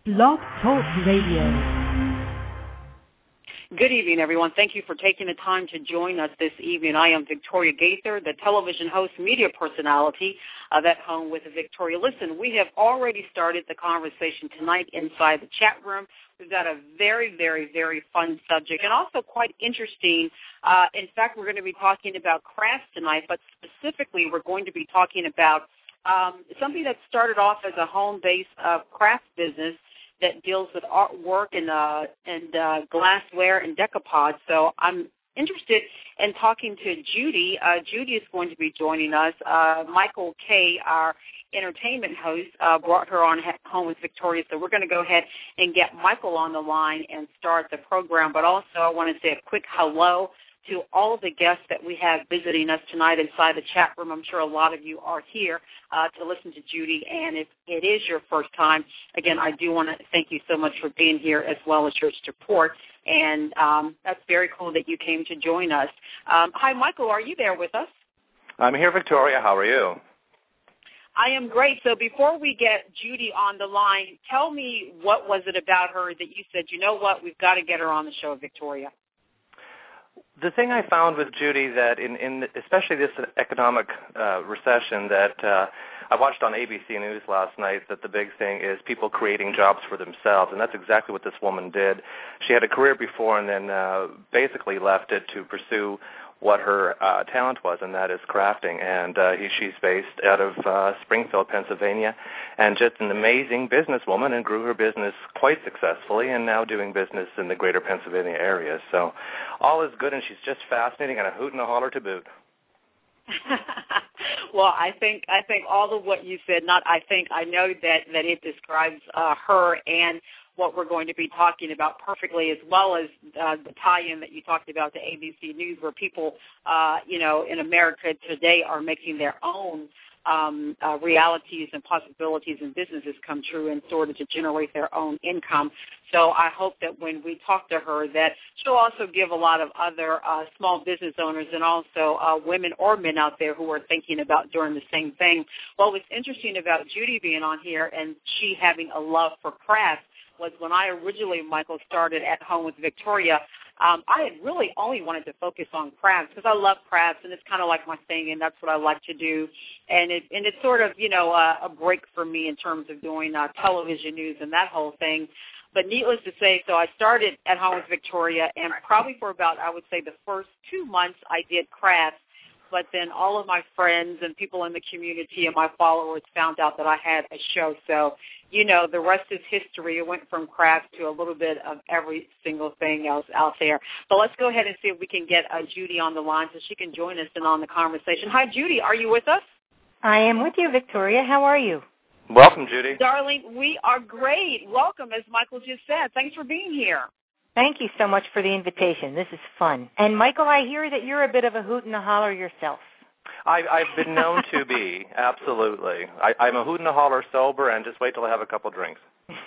Blog Talk Radio. Good evening, everyone. Thank you for taking the time to join us this evening. I am Victoria Gaither, the television host, media personality of At Home with Victoria. Listen, we have already started the conversation tonight inside the chat room. We've got a very, very, very fun subject and also quite interesting. In fact, we're going to be talking about crafts tonight, but specifically we're going to be talking about something that started off as a home-based craft business that deals with artwork and glassware and decoupage. So I'm interested in talking to Judy. Judy is going to be joining us. Michael Kay, our entertainment host, brought her on Home with Victoria. So we're going to go ahead and get Michael on the line and start the program. But also I want to say a quick hello to all of the guests that we have visiting us tonight inside the chat room. I'm sure a lot of you are here to listen to Judy, and if it is your first time, again, I do want to thank you so much for being here as well as your support, and that's very cool that you came to join us. Hi, Michael, are you there with us? I'm here, Victoria. How are you? I am great. So before we get Judy on the line, tell me what was it about her that you said, you know what, we've got to get her on the show, Victoria. The thing I found with Judy that in especially this economic recession that I watched on ABC News last night, that the big thing is people creating jobs for themselves, and that's exactly what this woman did. She had a career before and then basically left it to pursue what her talent was, and that is crafting. And she's based out of Springfield, Pennsylvania, and just an amazing businesswoman, and grew her business quite successfully, and now doing business in the greater Pennsylvania area. So all is good, and she's just fascinating and a hoot and a holler to boot. Well, I think all of what you said, I know that it describes her and what we're going to be talking about perfectly, as well as the tie-in that you talked about to ABC News, where people, in America today are making their own realities and possibilities and businesses come true in order to generate their own income. So I hope that when we talk to her that she'll also give a lot of other small business owners and also women or men out there who are thinking about doing the same thing. Well, what's interesting about Judy being on here and she having a love for crafts was when I originally, Michael, started At Home with Victoria, I had really only wanted to focus on crafts because I love crafts, and it's kind of like my thing, and that's what I like to do. And it's sort of, a break for me in terms of doing television news and that whole thing. But needless to say, so I started At Home with Victoria, and probably for about, I would say, the first 2 months I did crafts. But then all of my friends and people in the community and my followers found out that I had a show. So, the rest is history. It went from crafts to a little bit of every single thing else out there. But let's go ahead and see if we can get Judy on the line so she can join us in on the conversation. Hi, Judy. Are you with us? I am with you, Victoria. How are you? Welcome, Judy. Darling, we are great. Welcome, as Michael just said. Thanks for being here. Thank you so much for the invitation. This is fun. And, Michael, I hear that you're a bit of a hoot and a holler yourself. I've been known to be, absolutely. I'm a hoot and a holler sober, and just wait till I have a couple drinks.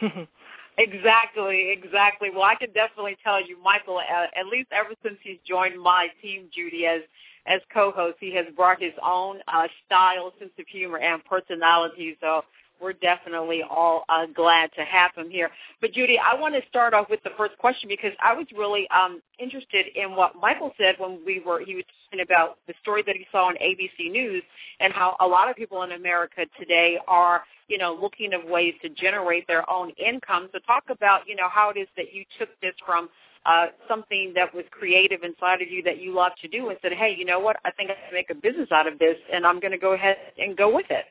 Exactly. Well, I can definitely tell you, Michael, at least ever since he's joined my team, Judy, as co-host, he has brought his own style, sense of humor, and personality. So we're definitely all glad to have him here. But, Judy, I want to start off with the first question because I was really interested in what Michael said when he was talking about the story that he saw on ABC News and how a lot of people in America today are, looking at ways to generate their own income. So talk about, how it is that you took this from something that was creative inside of you that you love to do and said, hey, you know what, I think I can make a business out of this, and I'm going to go ahead and go with it.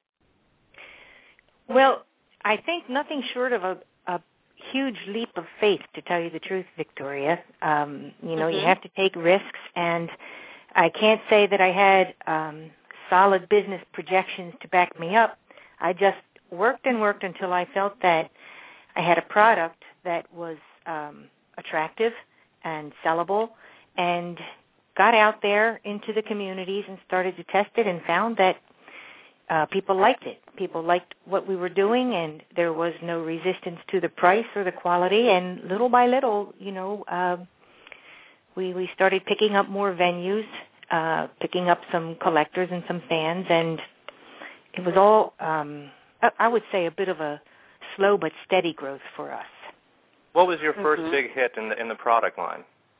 Well, I think nothing short of a huge leap of faith, to tell you the truth, Victoria. You have to take risks, and I can't say that I had solid business projections to back me up. I just worked and worked until I felt that I had a product that was attractive and sellable, and got out there into the communities and started to test it and found that people liked it. People liked what we were doing, and there was no resistance to the price or the quality. And little by little, we started picking up more venues, picking up some collectors and some fans, and it was all, I would say, a bit of a slow but steady growth for us. What was your first big hit in the product line?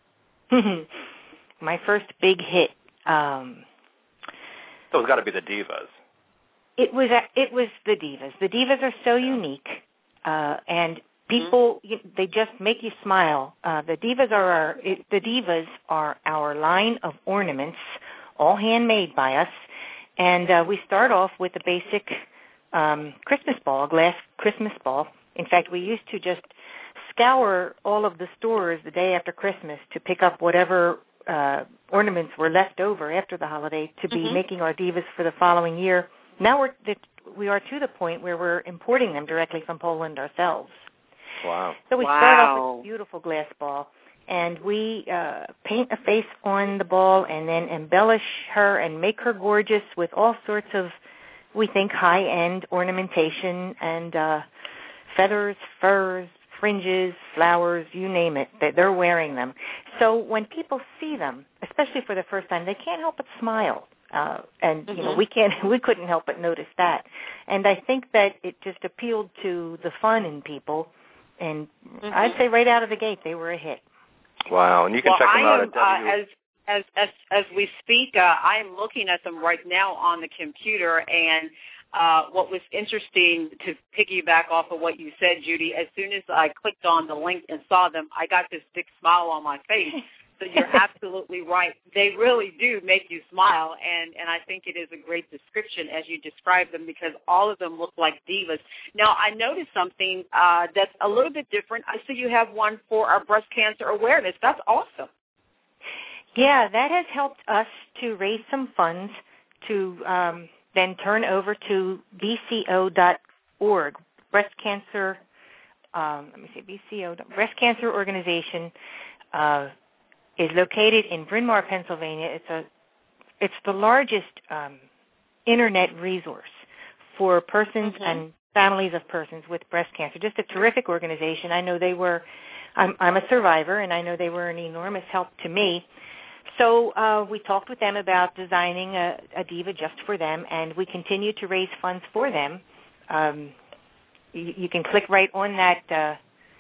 My first big hit. So it's got to be the Divas. It was the Divas. The Divas are so unique, and people they just make you smile. The Divas are our line of ornaments, all handmade by us, and we start off with a basic Christmas ball, a glass Christmas ball. In fact, we used to just scour all of the stores the day after Christmas to pick up whatever ornaments were left over after the holiday to be making our Divas for the following year. Now we are to the point where we're importing them directly from Poland ourselves. Wow. So we start off with a beautiful glass ball, and we paint a face on the ball and then embellish her and make her gorgeous with all sorts of, we think, high-end ornamentation and feathers, furs, fringes, flowers, you name it. They're wearing them. So when people see them, especially for the first time, they can't help but smile. And you know, we couldn't help but notice that. And I think that it just appealed to the fun in people. And I'd say right out of the gate, they were a hit. Wow! And you can check them out at as we speak, I am looking at them right now on the computer, and what was interesting, to piggyback off of what you said, Judy, as soon as I clicked on the link and saw them, I got this big smile on my face. So you're absolutely right. They really do make you smile, and I think it is a great description as you describe them, because all of them look like Divas. Now, I noticed something that's a little bit different. I see you have one for our breast cancer awareness. That's awesome. Yeah, that has helped us to raise some funds to then turn over to BCO.org, breast cancer. Breast Cancer Organization. Is located in Bryn Mawr, Pennsylvania. It's the largest internet resource for persons and families of persons with breast cancer. Just a terrific organization. I know I'm a survivor, and I know they were an enormous help to me. So we talked with them about designing a Diva just for them, and we continue to raise funds for them. You can click right on that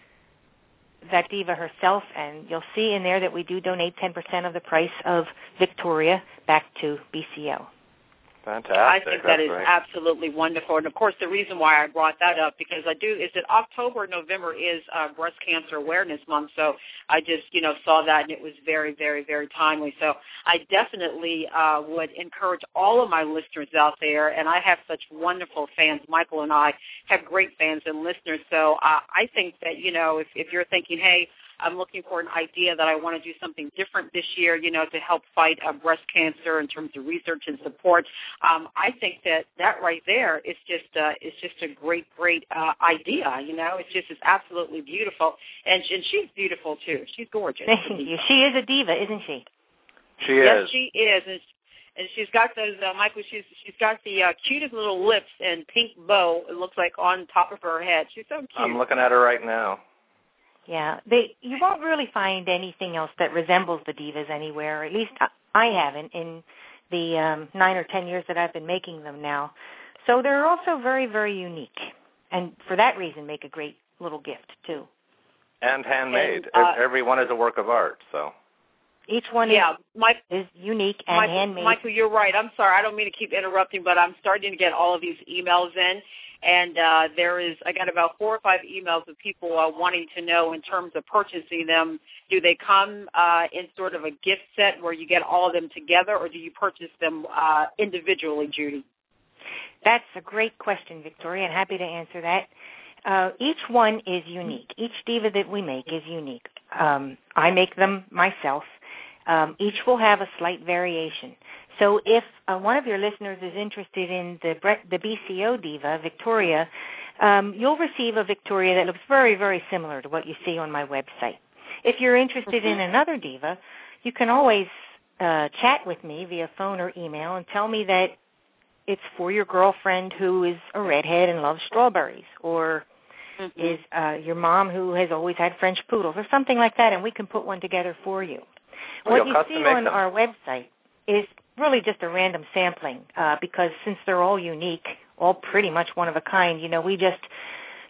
Diva herself, and you'll see in there that we do donate 10% of the price of Victoria back to BCO. Fantastic. I think that is great. Absolutely wonderful. And, of course, the reason why I brought that up, because is that October, November is Breast Cancer Awareness Month, so I just, saw that, and it was very, very, very timely. So I definitely would encourage all of my listeners out there, and I have such wonderful fans. Michael and I have great fans and listeners, so I think that, if you're thinking, hey, I'm looking for an idea that I want to do something different this year, to help fight breast cancer in terms of research and support. I think that right there is just a great idea. It's absolutely beautiful, and she's beautiful too. She's gorgeous. Thank you. She is a diva, isn't she? She is. Yes, she is. And she's got those, Michael, she's got the cutest little lips and pink bow, it looks like, on top of her head. She's so cute. I'm looking at her right now. Yeah, you won't really find anything else that resembles the Divas anywhere. At least I haven't in the 9 or 10 years that I've been making them now. So they're also very, very unique, and for that reason make a great little gift, too. And handmade. Every one is a work of art, so. Each one is unique and handmade. Michael, you're right. I'm sorry. I don't mean to keep interrupting, but I'm starting to get all of these emails in. And I got about 4 or 5 emails of people wanting to know in terms of purchasing them, do they come in sort of a gift set where you get all of them together, or do you purchase them individually, Judy? That's a great question, Victoria, and happy to answer that. Each one is unique. Each Diva that we make is unique. I make them myself. Each will have a slight variation. So if one of your listeners is interested in the BCO Diva, Victoria, you'll receive a Victoria that looks very, very similar to what you see on my website. If you're interested in another Diva, you can always chat with me via phone or email and tell me that it's for your girlfriend who is a redhead and loves strawberries, or is your mom who has always had French poodles, or something like that, and we can put one together for you. What you see on our website is really just a random sampling because since they're all unique, all pretty much one of a kind, we just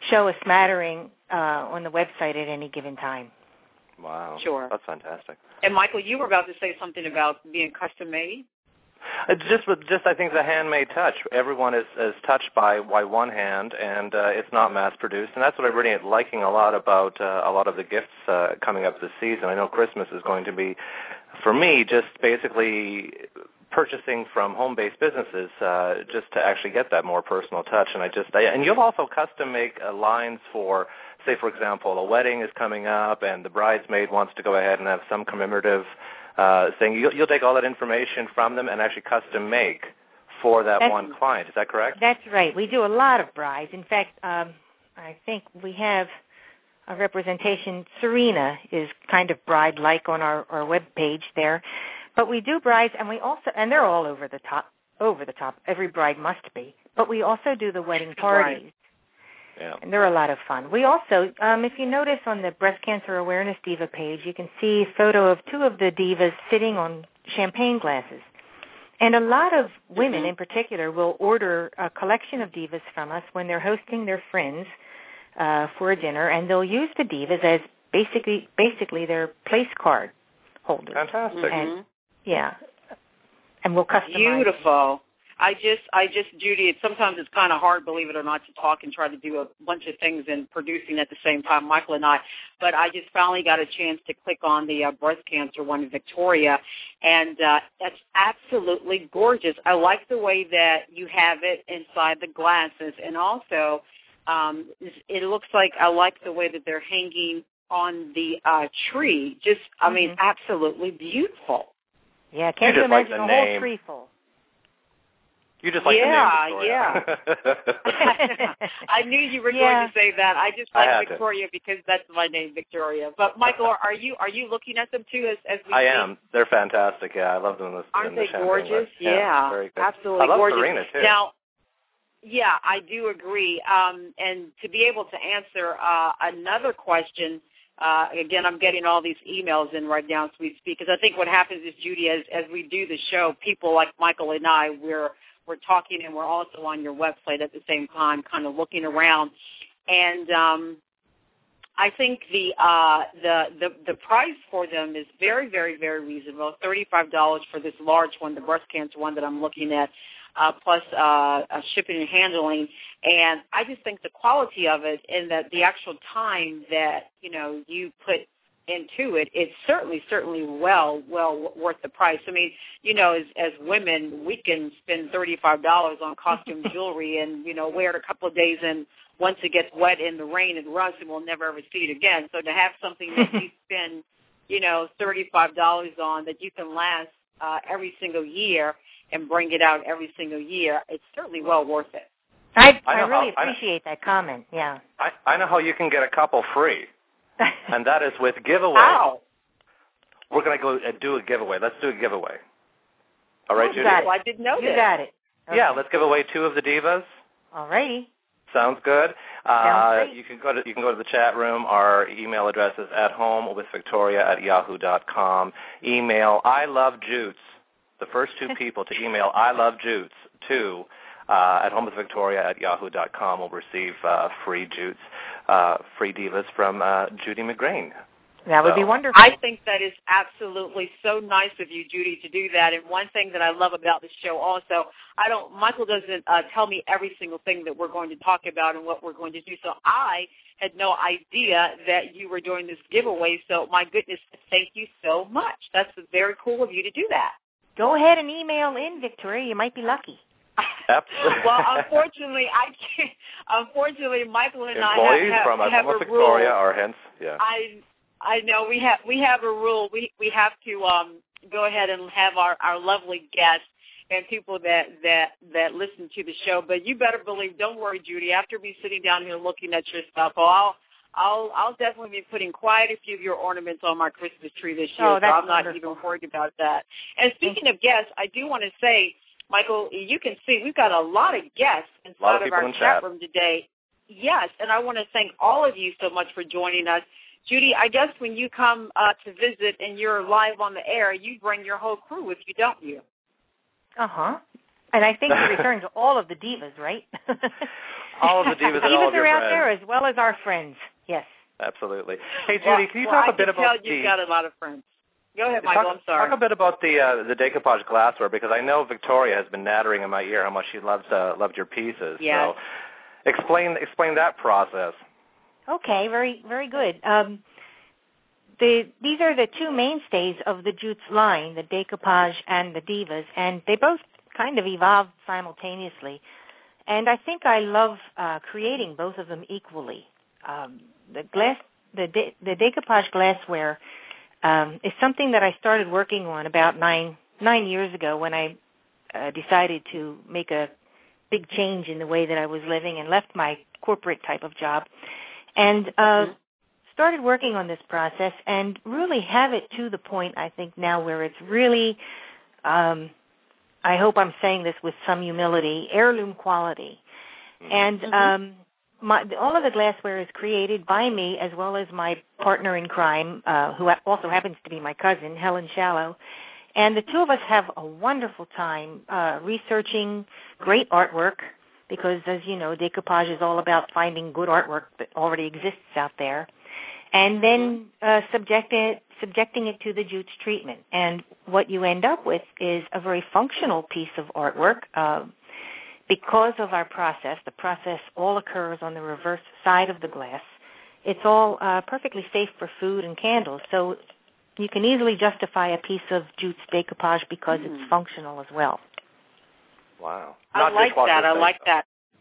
show a smattering on the website at any given time. Wow. Sure. That's fantastic. And Michael, you were about to say something about being custom made. It's just I think the handmade touch. Everyone is touched by one hand, and it's not mass produced, and that's what I'm really liking a lot about a lot of the gifts coming up this season. I know Christmas is going to be, for me, just basically purchasing from home-based businesses just to actually get that more personal touch. And you'll also custom make lines for, say, for example, a wedding is coming up, and the bridesmaid wants to go ahead and have some commemorative thing. You'll take all that information from them and actually custom make for that one client. Is that correct? That's right. We do a lot of brides. In fact, I think we have a representation. Serena is kind of bride-like on our web page there. But we do brides, and we also, and they're all over the top. Every bride must be. But we also do the wedding parties. Right. Yeah. And they're a lot of fun. We also, if you notice on the Breast Cancer Awareness Diva page, you can see a photo of two of the divas sitting on champagne glasses. And a lot of women in particular will order a collection of divas from us when they're hosting their friends for a dinner, and they'll use the divas as basically their place card holders. Fantastic. And, yeah. And we'll customize. Beautiful. I just, Judy, sometimes it's kind of hard, believe it or not, to talk and try to do a bunch of things and producing at the same time, Michael and I. But I just finally got a chance to click on the breast cancer one in Victoria, and that's absolutely gorgeous. I like the way that you have it inside the glasses, and also it looks like I like the way that they're hanging on the tree. Just, I mean, absolutely beautiful. Yeah, can't you imagine a whole tree full? You just like the name Victoria. Yeah. I knew you were going to say that. I just like Victoria because that's my name, Victoria. But Michael, are you looking at them too as we I am. They're fantastic. Yeah, I love them. Aren't they gorgeous? Yeah, very good. Absolutely I love gorgeous. Serena too. Now, yeah, I do agree. And to be able to answer another question. Again, I'm getting all these emails in right now as we speak, because I think what happens is, Judy, as we do the show, people like Michael and I, we're talking, and we're also on your website at the same time, kind of looking around. And I think the price for them is very, very, very reasonable. $35 for this large one, the breast cancer one that I'm looking at, plus shipping and handling. And I just think the quality of it and that the actual time that, you put into it, it's certainly well worth the price. I mean, as women, we can spend $35 on costume jewelry and, wear it a couple of days, and once it gets wet in the rain and rust, and we'll never ever see it again. So to have something that you spend, $35 on that you can last every single year and bring it out every single year, it's certainly well worth it. I really appreciate that comment, yeah. I know how you can get a couple free. And that is with giveaway. Wow. We're going to go and do a giveaway. Let's do a giveaway. All right, Judy? I didn't know that. You got it. Okay. Yeah, let's give away 2 of the divas. All righty. Sounds good. Sounds great. You can go to the chat room. Our email address is athomewithvictoria@yahoo.com. Email I love Jutes. The first 2 people to email I love Jutes to @homewithvictoria@yahoo.com will receive free Jutes, free divas from Judy McGrain. That would be wonderful. I think that is absolutely so nice of you, Judy, to do that. And one thing that I love about the show also, Michael doesn't tell me every single thing that we're going to talk about and what we're going to do. So I had no idea that you were doing this giveaway. So my goodness, thank you so much. That's very cool of you to do that. Go ahead and email in, Victoria. You might be lucky. Absolutely. Well, unfortunately, I can't. Unfortunately, Michael and Employees I from have a Victoria rule. Are hence, yeah. I know we have a rule. We have to go ahead and have our lovely guests and people that listen to the show. But you better believe, don't worry, Judy. After me sitting down here looking at your stuff, I'll definitely be putting quite a few of your ornaments on my Christmas tree this year. Oh, that's so I'm not wonderful. even worried about that. And speaking of guests, I do want to say, Michael, you can see we've got a lot of guests inside of our chat room today. Yes, and I want to thank all of you so much for joining us. Judy, I guess when you come to visit and you're live on the air, you bring your whole crew with you, don't you? Uh-huh. And I think you're referring to all of the divas, right? All of the divas and all of your divas are out friends. there as well as our friends. Yes. Absolutely. Hey, Judy, can you talk a bit about you've got a lot of friends. Go ahead, Michael. I'm sorry. Talk a bit about the decoupage glassware, because I know Victoria has been nattering in my ear how much she loved your pieces. Yes. So explain that process. Okay, very, very good. These are the two mainstays of the Jutes line, the decoupage and the divas, and they both kind of evolved simultaneously. And I think I love creating both of them equally. The decoupage glassware is something that I started working on about nine years ago when I decided to make a big change in the way that I was living and left my corporate type of job, and started working on this process and really have it to the point, I think, now where it's really, I hope I'm saying this with some humility, heirloom quality. And all of the glassware is created by me as well as my partner in crime, who also happens to be my cousin, Helen Shallow. And the two of us have a wonderful time researching great artwork because, as you know, decoupage is all about finding good artwork that already exists out there, and then subjecting it to the Jutes treatment. And what you end up with is a very functional piece of artwork. Because of our process, the process all occurs on the reverse side of the glass. It's all perfectly safe for food and candles, so you can easily justify a piece of Jutes decoupage because it's functional as well. Wow. I like that.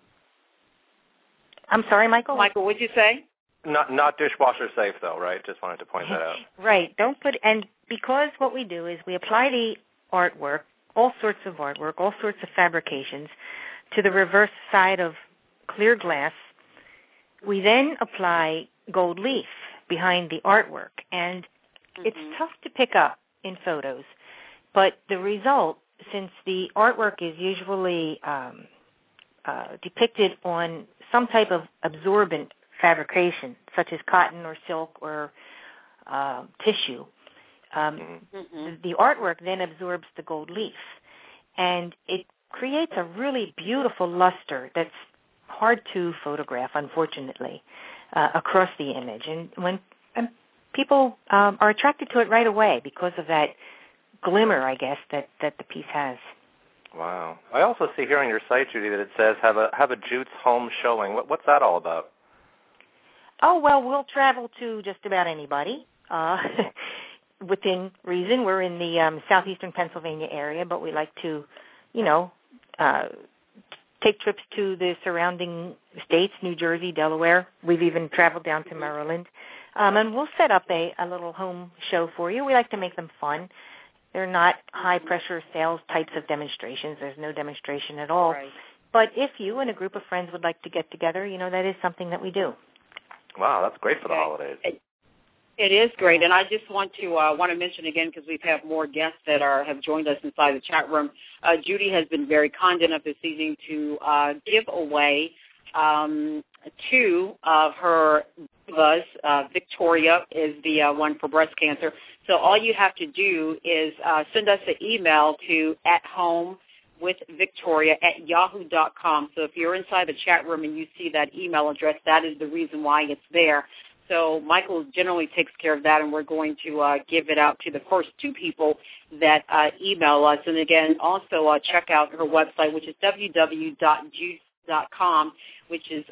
I'm sorry, Michael? Michael, what'd you say? Not dishwasher safe, though, right? Just wanted to point that out. Right. And because what we do is we apply the artwork, all sorts of artwork, all sorts of fabrications, to the reverse side of clear glass. We then apply gold leaf behind the artwork, and it's tough to pick up in photos, but the result, since the artwork is usually depicted on some type of absorbent fabrication, such as cotton or silk or tissue, the artwork then absorbs the gold leaf, and it creates a really beautiful luster that's hard to photograph, unfortunately, across the image. And when people are attracted to it right away because of that glimmer, I guess, that the piece has. Wow. I also see here on your site, Judy, that it says have a Jutes home showing. What's that all about? Oh, well, we'll travel to just about anybody. Within reason, we're in the southeastern Pennsylvania area, but we like to, take trips to the surrounding states, New Jersey, Delaware. We've even traveled down to Maryland. And we'll set up a little home show for you. We like to make them fun. They're not high-pressure sales types of demonstrations. There's no demonstration at all. Right. But if you and a group of friends would like to get together, that is something that we do. Wow, that's great for the holidays. It is great, and I just want to mention again, because we've had more guests that have joined us inside the chat room. Judy has been very kind enough this evening to give away two of her divas. Victoria is the one for breast cancer. So all you have to do is send us an email to athomewithvictoria@yahoo.com. So if you're inside the chat room and you see that email address, that is the reason why it's there. So Michael generally takes care of that, and we're going to give it out to the first two people that email us. And again, also check out her website, which is www.jutes.com, which is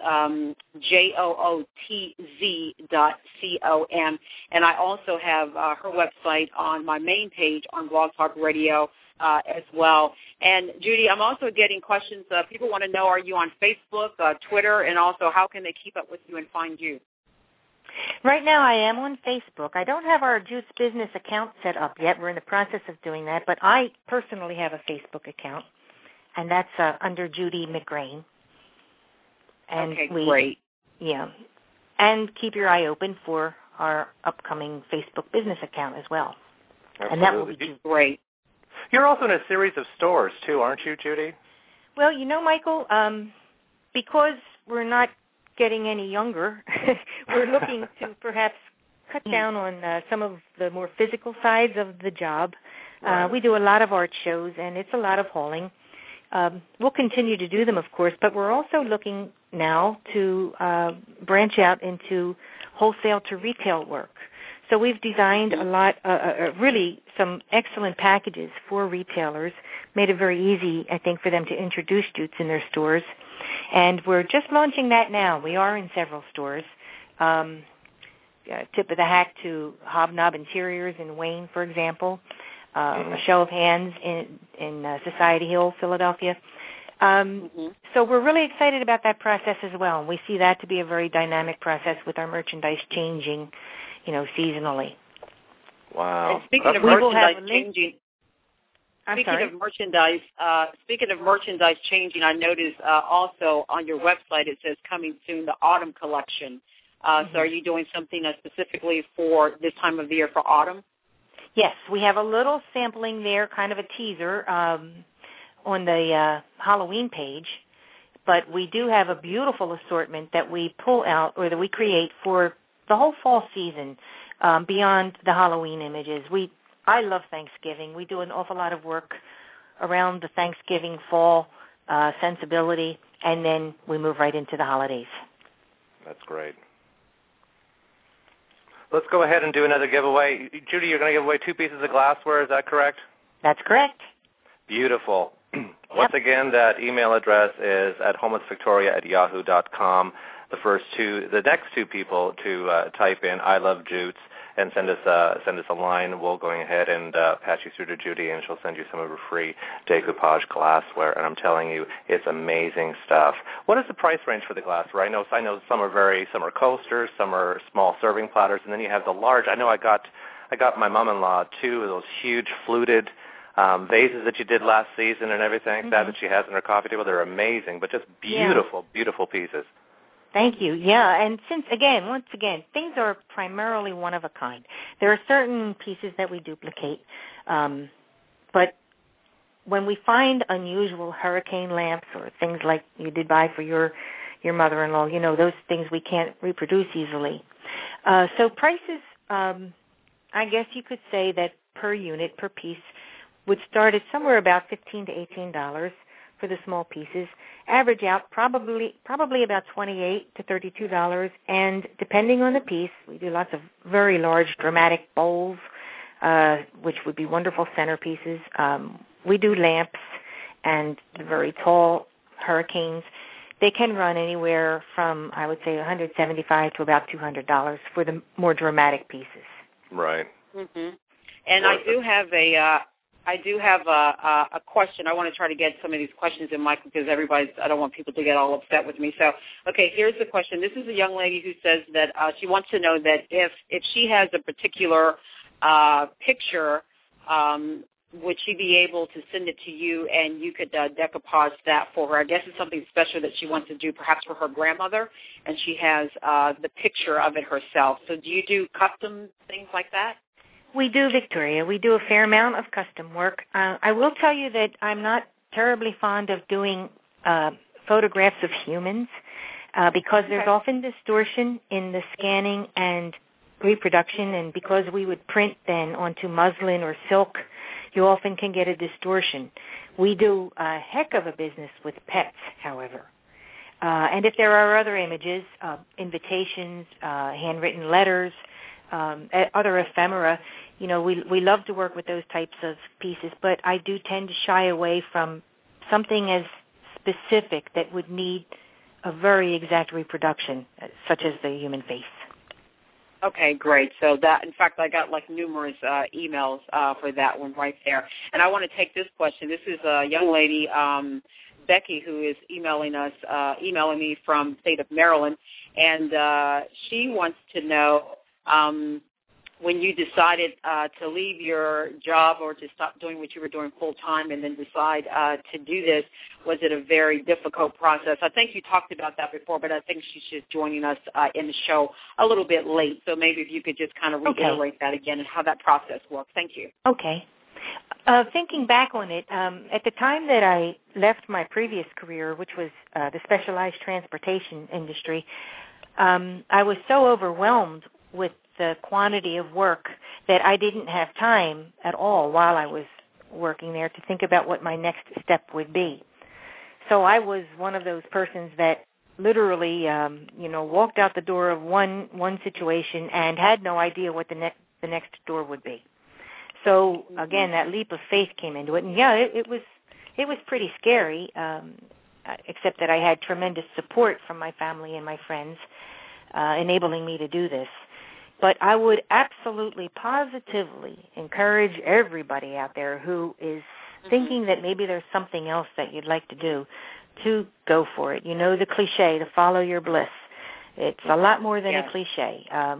JOOTZ.com. And I also have her website on my main page on Blog Talk Radio as well. And Judy, I'm also getting questions. People want to know, are you on Facebook, Twitter, and also how can they keep up with you and find you? Right now I am on Facebook. I don't have our Jutes business account set up yet. We're in the process of doing that, but I personally have a Facebook account, and that's under Judy McGrain. And okay, great. Yeah. And keep your eye open for our upcoming Facebook business account as well. Absolutely. And that will be great. You're also in a series of stores, too, aren't you, Judy? Well, Michael, because we're not getting any younger, we're looking to perhaps cut down on some of the more physical sides of the job. Right. We do a lot of art shows, and it's a lot of hauling. We'll continue to do them, of course, but we're also looking now to branch out into wholesale to retail work. So we've designed a lot, really some excellent packages for retailers, made it very easy, I think, for them to introduce jutes in their stores. And we're just launching that now. We are in several stores. Tip of the hat to Hobnob Interiors in Wayne, for example, a show of hands in Society Hill, Philadelphia. So we're really excited about that process as well. And we see that to be a very dynamic process with our merchandise changing, seasonally. Wow. And speaking of merchandise changing, speaking of merchandise changing, I noticed also on your website it says coming soon the autumn collection. So are you doing something specifically for this time of the year for autumn? Yes, we have a little sampling there, kind of a teaser on the Halloween page. But we do have a beautiful assortment that we pull out or that we create for the whole fall season beyond the Halloween images. I love Thanksgiving. We do an awful lot of work around the Thanksgiving fall sensibility, and then we move right into the holidays. That's great. Let's go ahead and do another giveaway. Judy, you're going to give away 2 pieces of glassware. Is that correct? That's correct. Beautiful. Once again, that email address is at homelessvictoria@yahoo.com. The next 2 people to type in "I love jutes" and send us a line. We'll go ahead and patch you through to Judy, and she'll send you some of her free decoupage glassware. And I'm telling you, it's amazing stuff. What is the price range for the glassware? I know some are coasters, some are small serving platters, and then you have the large. I know I got my mom-in-law 2 of those huge fluted vases that you did last season and everything like that she has on her coffee table. They're amazing, but just beautiful, beautiful pieces. Thank you. Yeah, and once again, things are primarily one of a kind. There are certain pieces that we duplicate, but when we find unusual hurricane lamps or things like you did buy for your mother-in-law, those things we can't reproduce easily. So prices, I guess you could say that per unit, per piece, would start at somewhere about $15 to $18 for the small pieces, average out probably about $28 to $32, and depending on the piece, we do lots of very large dramatic bowls, which would be wonderful centerpieces. We do lamps and the very tall hurricanes. They can run anywhere from, I would say, $175 to about $200 for the more dramatic pieces. Right. And I do have a question. I want to try to get some of these questions in, Michael, because I don't want people to get all upset with me. So, okay, here's the question. This is a young lady who says that she wants to know that if she has a particular picture, would she be able to send it to you and you could decoupage that for her? I guess it's something special that she wants to do perhaps for her grandmother, and she has the picture of it herself. So do you do custom things like that? We do, Victoria. We do a fair amount of custom work. I will tell you that I'm not terribly fond of doing photographs of humans because there's often distortion in the scanning and reproduction, and because we would print then onto muslin or silk, you often can get a distortion. We do a heck of a business with pets, however. And if there are other images, invitations, handwritten letters, other ephemera, we love to work with those types of pieces, but I do tend to shy away from something as specific that would need a very exact reproduction, such as the human face. Okay, great. So that, in fact, I got numerous emails for that one right there. And I want to take this question. This is a young lady, Becky, who is emailing me from the state of Maryland, and she wants to know when you decided to leave your job or to stop doing what you were doing full-time and then decide to do this, was it a very difficult process? I think you talked about that before, but I think she's just joining us in the show a little bit late. So maybe if you could just kind of reiterate that again and how that process works. Thank you. Okay. Thinking back on it, at the time that I left my previous career, which was the specialized transportation industry, I was so overwhelmed with the quantity of work that I didn't have time at all while I was working there to think about what my next step would be. So I was one of those persons that literally, walked out the door of one situation and had no idea what the next door would be. So again, that leap of faith came into it, and it was pretty scary. Except that I had tremendous support from my family and my friends, enabling me to do this. But I would absolutely, positively encourage everybody out there who is thinking that maybe there's something else that you'd like to do, to go for it. You know the cliche, to follow your bliss. It's a lot more than a cliche. I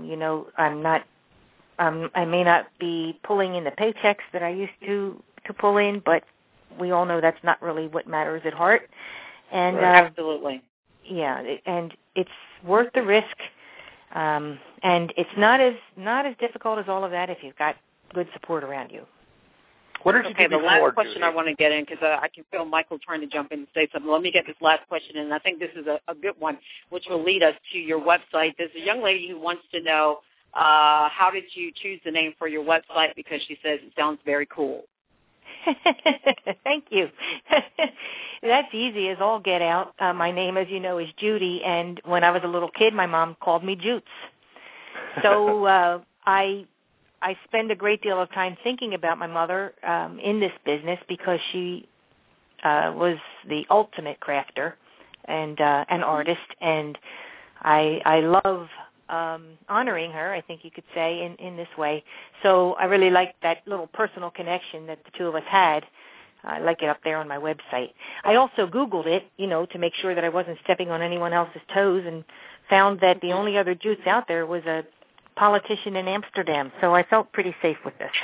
may not be pulling in the paychecks that I used to pull in, but we all know that's not really what matters at heart. And absolutely. Yeah, and it's worth the risk. And it's not as difficult as all of that if you've got good support around you. What did you do the before, last question Judy? I want to get in, because I can feel Michael trying to jump in and say something. Let me get this last question in, and I think this is a good one, which will lead us to your website. There's a young lady who wants to know, how did you choose the name for your website, because she says it sounds very cool. Thank you. That's easy as all get out. My name, as you know, is Judy, and when I was a little kid, my mom called me Jutes. So I spend a great deal of time thinking about my mother in this business, because she was the ultimate crafter and an artist, and I love honoring her, I think you could say, in this way. So I really like that little personal connection that the two of us had. I like it up there on my website. I also Googled it, to make sure that I wasn't stepping on anyone else's toes, and found that the only other Jutes out there was a politician in Amsterdam. So I felt pretty safe with this.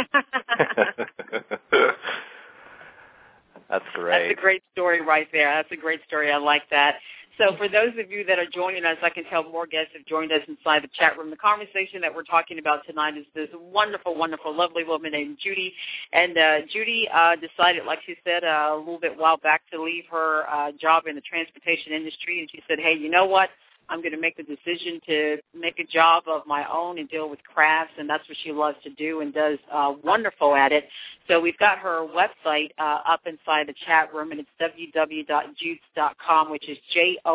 That's great. That's a great story right there. That's a great story. I like that. So for those of you that are joining us, I can tell more guests have joined us inside the chat room. The conversation that we're talking about tonight is this wonderful, wonderful, lovely woman named Judy. And Judy decided, like she said a little bit while back, to leave her job in the transportation industry. And she said, hey, you know what? I'm going to make the decision to make a job of my own and deal with crafts, and that's what she loves to do and does wonderful at it. So we've got her website up inside the chat room, and it's www.joots.com, which is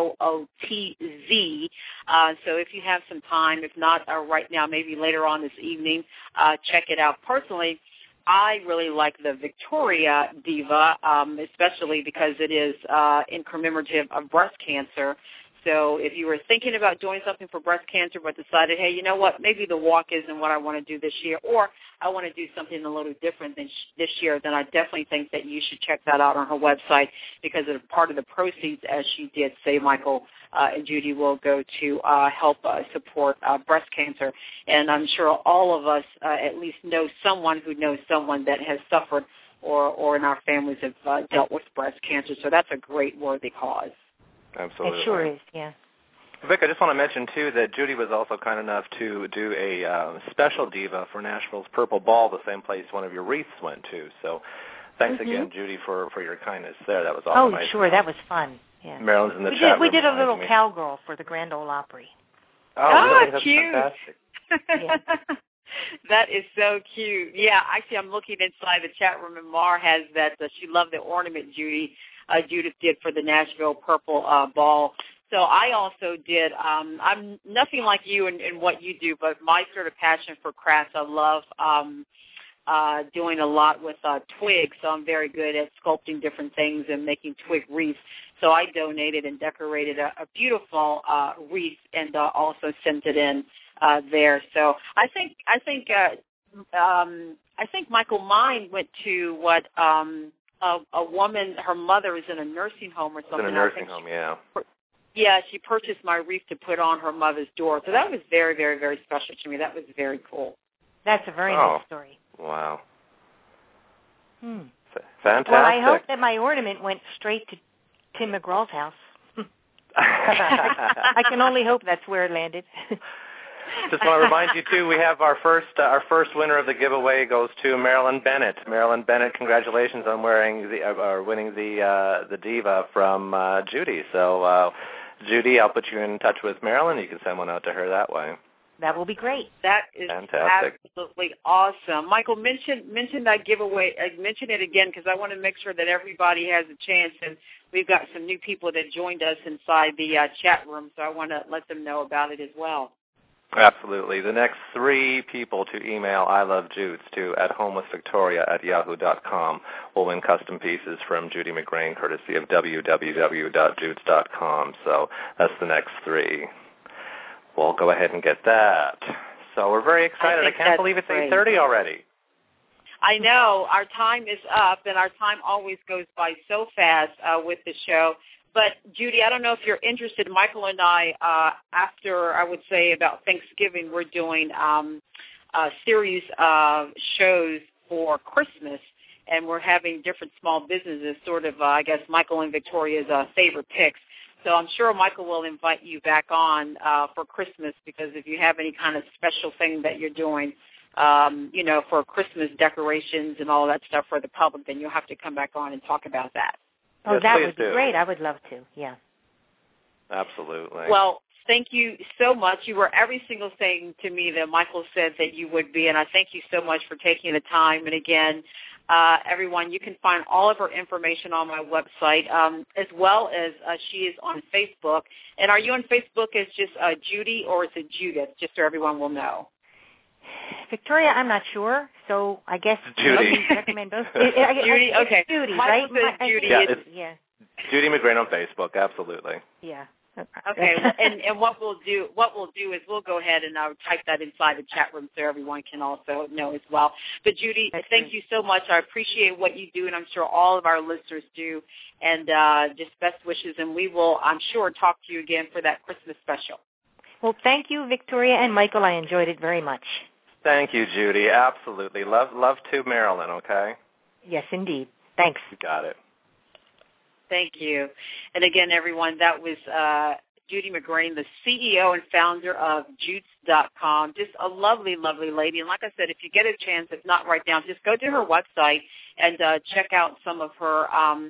JOOTZ. So if you have some time, if not right now, maybe later on this evening, check it out. Personally, I really like the Victoria Diva, especially because it is in commemorative of breast cancer. So if you were thinking about doing something for breast cancer but decided, hey, you know what, maybe the walk isn't what I want to do this year, or I want to do something a little different than this year, then I definitely think that you should check that out on her website, because of part of the proceeds, as she did say, Michael and Judy, will go to help support breast cancer. And I'm sure all of us at least know someone who knows someone that has suffered or in our families have dealt with breast cancer. So that's a great, worthy cause. Absolutely. It sure is, yeah. Vic, I just want to mention, too, that Judy was also kind enough to do a special diva for Nashville's Purple Ball, the same place one of your wreaths went to. So thanks again, Judy, for your kindness there. That was awesome. Oh, sure, that was fun. Yeah. Marilyn's in the chat room. We did a little cowgirl for the Grand Ole Opry. Oh, really? That's cute. Fantastic. Yeah. That is so cute. Yeah, actually, I'm looking inside the chat room, and Mar has that. She loved the ornament Judith did for the Nashville Purple Ball. So I also did. I'm nothing like you in what you do, but my sort of passion for crafts, I love doing a lot with twigs. So I'm very good at sculpting different things and making twig wreaths. So I donated and decorated a beautiful wreath and also sent it in there. So I think Michael, mine went to what a woman. Her mother is in a nursing home or something. In a nursing home, yeah. Yeah, she purchased my wreath to put on her mother's door. So that was very, very, very special to me. That was very cool. That's a very nice story. Wow. Fantastic. Well, I hope that my ornament went straight to Tim McGraw's house. I can only hope that's where it landed. Just want to remind you, too, we have our first winner of the giveaway goes to Marilyn Bennett. Marilyn Bennett, congratulations on winning the diva from Judy. So, Judy, I'll put you in touch with Marilyn. You can send one out to her that way. That will be great. That is fantastic. Absolutely awesome. Michael, mention that giveaway. Mention it again because I want to make sure that everybody has a chance. And we've got some new people that joined us inside the chat room, so I want to let them know about it as well. Absolutely. The next 3 people to email I Love Jutes to athomewithvictoria@yahoo.com will win custom pieces from Judy McGrain, courtesy of www.jutes.com. So that's the next 3. We'll go ahead and get that. So we're very excited. I can't believe it's 8:30 already. I know. Our time is up, and our time always goes by so fast with the show. But, Judy, I don't know if you're interested. Michael and I, after, I would say, about Thanksgiving, we're doing a series of shows for Christmas, and we're having different small businesses, sort of, I guess, Michael and Victoria's favorite picks. So I'm sure Michael will invite you back on for Christmas because if you have any kind of special thing that you're doing, for Christmas decorations and all that stuff for the public, then you'll have to come back on and talk about that. Oh, yes, that would be do. great. I would love to, yeah. Absolutely. Well, thank you so much. You were every single thing to me that Michael said that you would be, and I thank you so much for taking the time. And again, everyone, you can find all of her information on my website, as well as she is on Facebook. And are you on Facebook as just Judy or is it Judith, just so everyone will know? Victoria, I'm not sure, so I guess Judy. I recommend both. Judy, okay. Judy, Michael right? says Judy. Yeah, Judy McGrain on Facebook, absolutely. Yeah. Okay, and what we'll do is we'll go ahead and type that inside the chat room so everyone can also know as well. But Judy, thank you so much. I appreciate what you do, and I'm sure all of our listeners do. And just best wishes, and we will, I'm sure, talk to you again for that Christmas special. Well, thank you, Victoria and Michael. I enjoyed it very much. Thank you, Judy. Absolutely. Love to Marilyn, okay? Yes, indeed. Thanks. You got it. Thank you. And again, everyone, that was Judy McGrain, the CEO and founder of Jutes.com. Just a lovely, lovely lady. And like I said, if you get a chance, if not right now, just go to her website and check out some of her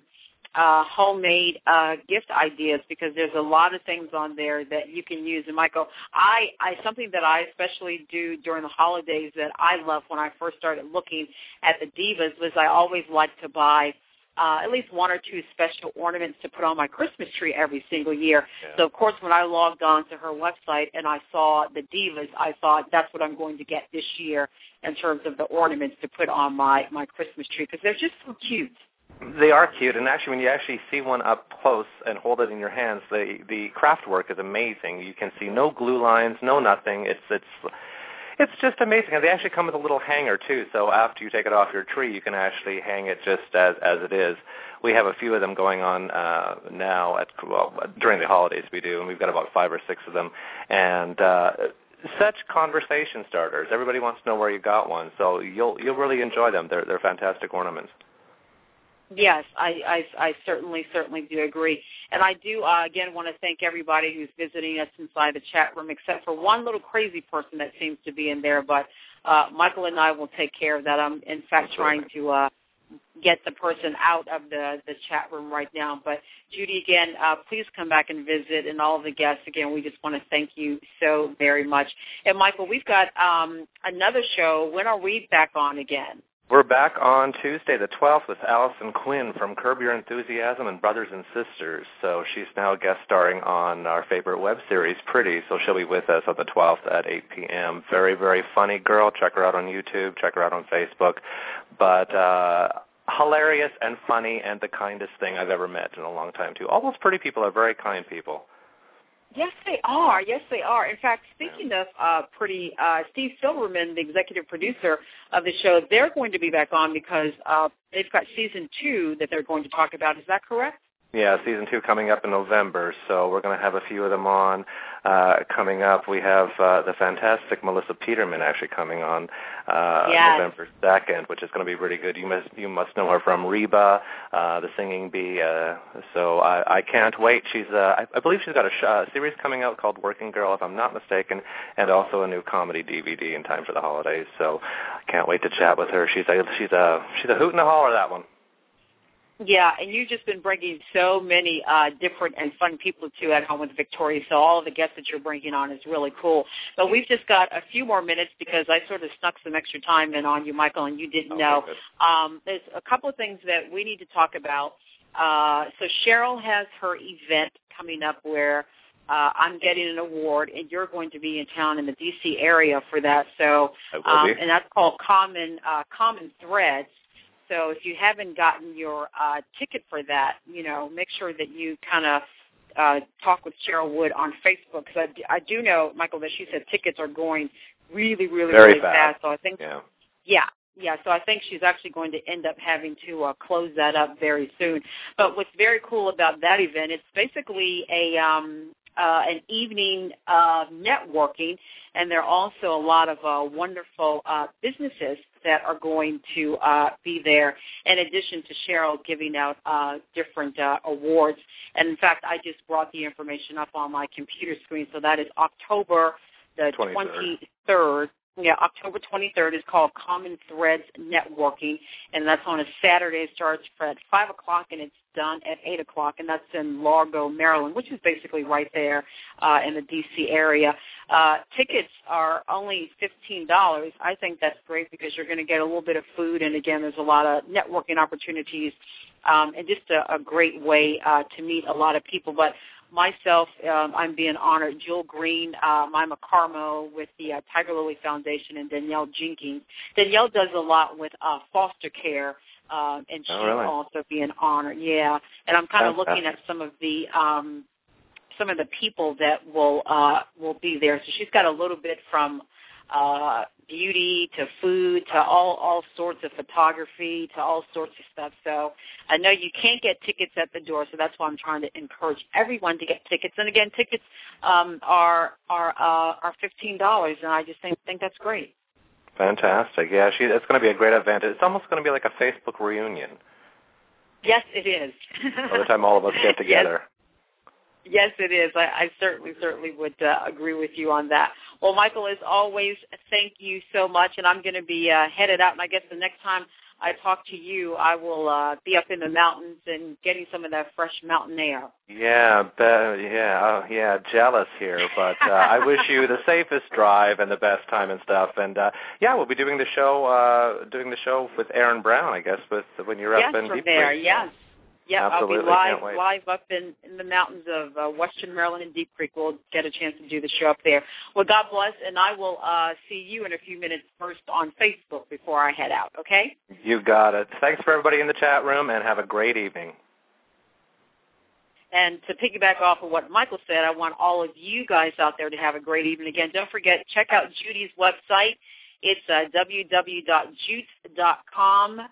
homemade gift ideas because there's a lot of things on there that you can use. And Michael, something that I especially do during the holidays that I love when I first started looking at the Divas was I always like to buy at least 1 or 2 special ornaments to put on my Christmas tree every single year. Yeah. So, of course, when I logged on to her website and I saw the Divas, I thought that's what I'm going to get this year in terms of the ornaments to put on my Christmas tree because they're just so cute. They are cute, and actually when you actually see one up close and hold it in your hands, the craft work is amazing. You can see no glue lines, no nothing. It's just amazing. And they actually come with a little hanger, too, so after you take it off your tree, you can actually hang it just as it is. We have a few of them going on now during the holidays we do, and we've got about 5 or 6 of them. And such conversation starters. Everybody wants to know where you got one, so you'll really enjoy them. They're fantastic ornaments. Yes, I certainly do agree. And I do, again, want to thank everybody who's visiting us inside the chat room, except for one little crazy person that seems to be in there. But Michael and I will take care of that. I'm, in fact, trying to get the person out of the chat room right now. But, Judy, again, please come back and visit. And all of the guests, again, we just want to thank you so very much. And, Michael, we've got another show. When are we back on again? We're back on Tuesday the 12th with Allison Quinn from Curb Your Enthusiasm and Brothers and Sisters. So she's now guest starring on our favorite web series, Pretty. So she'll be with us on the 12th at 8 p.m. Very, very funny girl. Check her out on YouTube. Check her out on Facebook. But hilarious and funny and the kindest thing I've ever met in a long time, too. All those pretty people are very kind people. Yes, they are. Yes, they are. In fact, speaking of pretty, Steve Silverman, the executive producer of the show, they're going to be back on because they've got season 2 that they're going to talk about. Is that correct? Yeah, season 2 coming up in November, so we're going to have a few of them on coming up. We have the fantastic Melissa Peterman actually coming on November 2nd, which is going to be really good. You must know her from Reba, The Singing Bee. So I can't wait. I believe she's got a series coming out called Working Girl, if I'm not mistaken, and also a new comedy DVD in time for the holidays. So I can't wait to chat with her. She's a hoot and a holler, that one. Yeah, and you've just been bringing so many different and fun people to At Home with Victoria, so all of the guests that you're bringing on is really cool. But we've just got a few more minutes because I sort of snuck some extra time in on you, Michael, and you didn't know. There's a couple of things that we need to talk about. So Cheryl has her event coming up where I'm getting an award, and you're going to be in town in the D.C. area for that. So, and that's called Common Threads. So if you haven't gotten your ticket for that, make sure that you kind of talk with Cheryl Wood on Facebook, because I do know, Michael, that she said tickets are going really, really, very really fast. So I think, yeah. So I think she's actually going to end up having to close that up very soon. But what's very cool about that event, it's basically an evening of networking, and there are also a lot of wonderful businesses that are going to be there, in addition to Cheryl giving out different awards. And, in fact, I just brought the information up on my computer screen, so that is October the 23rd. Yeah, October 23rd is called Common Threads Networking, and that's on a Saturday. It starts at 5 o'clock, and it's done at 8 o'clock, and that's in Largo, Maryland, which is basically right there in the D.C. area. Tickets are only $15. I think that's great because you're going to get a little bit of food, and, again, there's a lot of networking opportunities and just a great way to meet a lot of people. But myself, I'm being honored. Jill Green, Mima Carmo with the Tiger Lily Foundation, and Danielle Jenkins. Danielle does a lot with foster care, and she's also being honored. Yeah, and I'm kind of looking at some of the people that will be there. So she's got a little bit from beauty to food to all sorts of photography to all sorts of stuff. So I know you can't get tickets at the door, so that's why I'm trying to encourage everyone to get tickets. And again, tickets are $15, and I just think that's great. Fantastic. Yeah, it's going to be a great event. It's almost going to be like a Facebook reunion. Yes, it is. By the time all of us get together. Yes, it is. I certainly would agree with you on that. Well, Michael, as always, thank you so much, and I'm going to be headed out, and I guess the next time I talk to you, I will be up in the mountains and getting some of that fresh mountain air. Yeah, jealous here, but I wish you the safest drive and the best time and stuff. And we'll be doing the show with Aaron Brown, I guess, when you're up in Deep there. Creek. Yes. Yeah, absolutely. I'll be live up in the mountains of Western Maryland and Deep Creek. We'll get a chance to do the show up there. Well, God bless, and I will see you in a few minutes first on Facebook before I head out, okay? You got it. Thanks for everybody in the chat room, and have a great evening. And to piggyback off of what Michael said, I want all of you guys out there to have a great evening. Again, don't forget, check out Judy's website. It's www.jootz.com,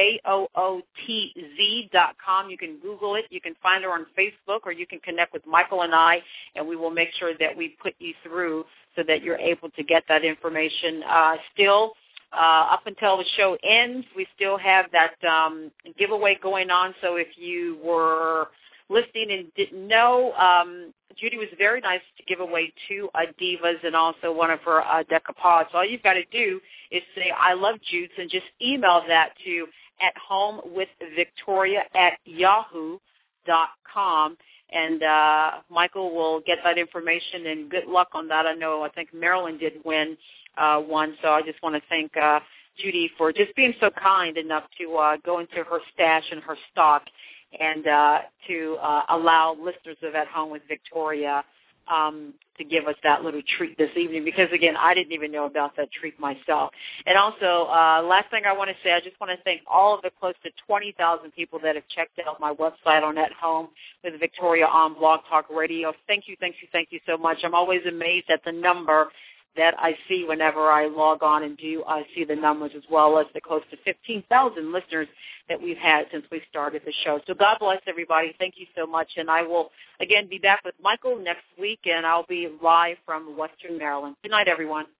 JOOTZ.com. You can Google it. You can find her on Facebook, or you can connect with Michael and I, and we will make sure that we put you through so that you're able to get that information. Still, up until the show ends, we still have that giveaway going on. So if you were listening and didn't know, Judy was very nice to give away 2 Divas and also one of her decapods. All you've got to do is say, I love Judes, and just email that to athomewithvictoria@yahoo.com. And Michael will get that information, and good luck on that. I think Marilyn did win one, so I just want to thank Judy for just being so kind enough to go into her stash and her stock and to allow listeners of At Home with Victoria to give us that little treat this evening, because, again, I didn't even know about that treat myself. And also, last thing I want to say, I just want to thank all of the close to 20,000 people that have checked out my website on At Home with Victoria on Blog Talk Radio. Thank you so much. I'm always amazed at the number that I see whenever I log on and I see the numbers, as well as the close to 15,000 listeners that we've had since we started the show. So God bless everybody. Thank you so much. And I will, again, be back with Michael next week, and I'll be live from Western Maryland. Good night, everyone.